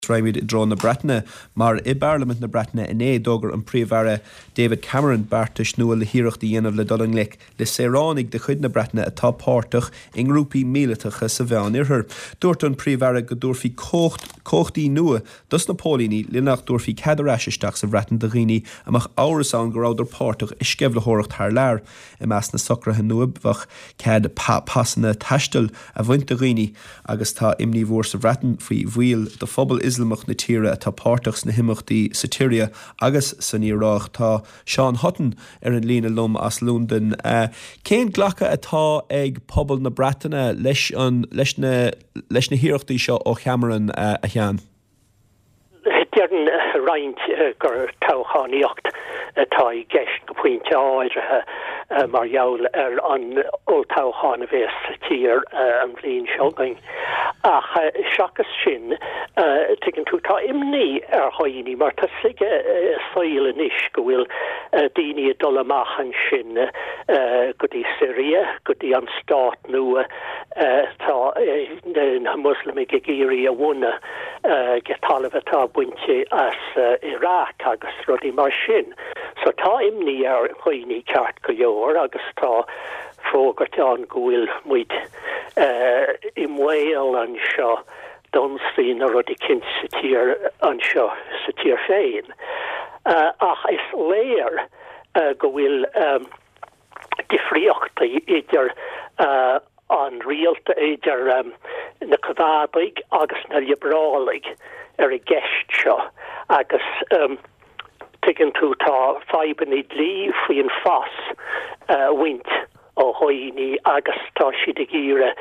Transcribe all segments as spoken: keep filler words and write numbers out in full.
Raimid drone na Bretna, mar I Parliament na Bretna in é dogger an príomhhara David Cameron Bartish nua le hiirecht dhéanamh le Dulling Lake le séránig de chuid na Bretna atá páirteach in grúpaí míleatacha sa bhean irthir. Dúirt an príomhhara go dúirfí cóchtaí nua dus na pólíní le nach dúirfí cadar eisisteach sa bhreatan de riní amach áras an go ráidir páirteach i scebhlethóireacht thar lear I meas na socratha nua bhach cad passanna taistil a bhaint de riní agus tá imní mhór sa bhreatan faoi bhuiil de phobal Islamach na tíre atá páirteachs na himachtaí sa Tíria agus san Iarách tá Sean Hutton ar an lína lum as Lúndan. Cén ghlacha atá ag pobal na Breataine leis an leis na leis na hiireachtaí seo ó Cameron a cheann? Dearn roiint gur tochaíocht atá I gceist go pointe áirithe mar jaall ar an ó tochán a bhés tír an bhíon seogain. Ach seachas sin tuigeann tú tá imní ar dhaoine mar tá sige saoil inis go bhfuil daoine dul amach an sin go dtí Syria, go dtí an stát nua tá na Muslimig ag géirí a bhuna ge talamh atá buinte as Iraq agus rudí mar sin. So tá imní ar dhaoine ceart go leor agus tá fógart an go bhfuil muid I mhaol an seo donsaí na rudí cin sa tír an seo sa tír féin. Ach is léir go bhfuil difríochtaí idir an rialta idir na Cavadaig agus na Librálaig ar a gceist seo agus tuigeann tú tá faibanid lí faoin fas wint ó dhaoine agus tá siad ag íre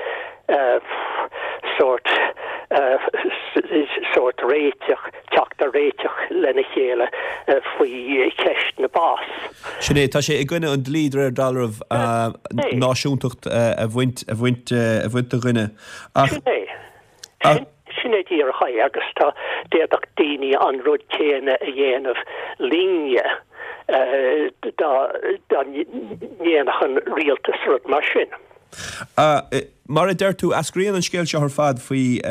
sort sort réiteach teachta réiteach lena chéile faoi ceist na bás. Sinné tá sé I gcuine an líadar ar dalamh náisiúntacht a bhaint a bhaint a bhaint a gcuine. Sinné. Sinné díar chaid agus tá déadach daoine an rud céine a dhéanamh líne da níanach an rialtas rud mar sin. Mar a deir tú ascríonn an scéil seo ar fad faoi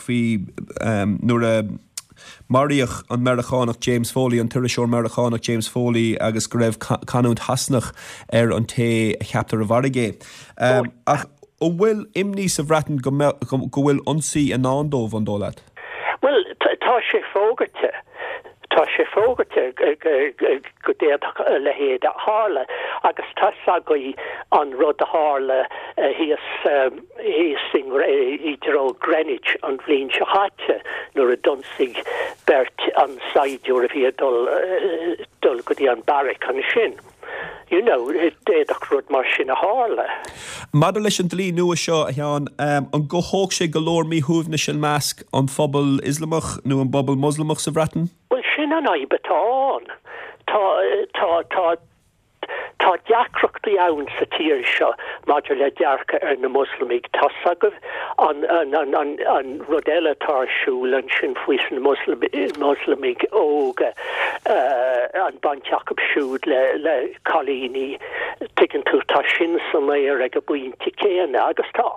nuair a maríoch an Merachánach James Foley an tuiriseoir Merachánach James Foley agus go raibh canúnt hasnach ar an té cheaptar a bharigé. Ach ó bhfuil imní sa bhreatain go bhfuil ionsaí an andómh an dólaid? Well, tá sé fógarte. Tá sé fógarte go déadach le héad a hála agus tá sagaí an rud a hála híos sing idir ó Greenwich an bhblin se chaite nuair a donsig bert an saidúr a bhí dul dul go dtí an barrack an sin. You know, déadach rud mar sin a hála. Maidir leis an dlí nua seo a cheann an go thóg sé go leor míthúmhna sin measc an phobal Islamach nó an bobal Muslimach sa bhreatain? Well, sin an aibetáin. Tá tá tá tá deacrachtaí ann sa tír seo maidir le dearcha ar na Muslimig tá sagah an an an an an rud eile tarsúil an sin faoi na Muslimig óga an banteach siúd le le cholíní tuigeann tú tá sin san léir ag a buinte céanna agus tá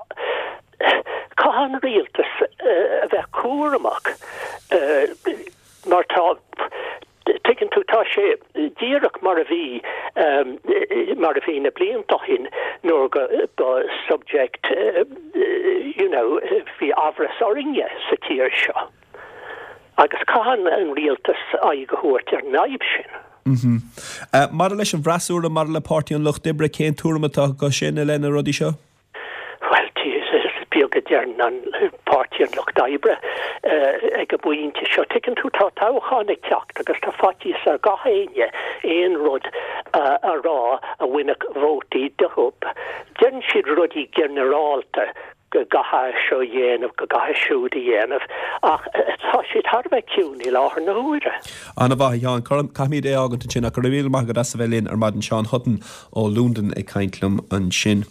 cáhan rialtas a bheith cuaramach mar tá tuigeann tú tá sé díreach mar a bhí mar a bhí na bliantahin nóir go subject you know bhí avras oringe sa tír seo agus cáhan an rialtas aig go thuairt ar naib sin. Mhm. Mar leis an bhreasúr a mar le páirtí an Loch Dibre cén túramatá go sin a lena rudí seo? Well, bíoga dearn an páirtí an Loch Dibre ag a buinte seo tuigeann tú tá tochaánig teacht agus tá fatí ar gachéine éon rud a rá a bhuineach vótaí de hub. Dearn siad rudí generálta go gatha seo dhéanamh go gatha siúd a dhéanamh ach tá siad tharbheith ciúní láthar na huaire. Anna bhaith Seán, caithmid é aganta sin a go raibh maigad as a bheith linn ar maidin Seán Hutton ó Lúndan ag caintlumm an sin.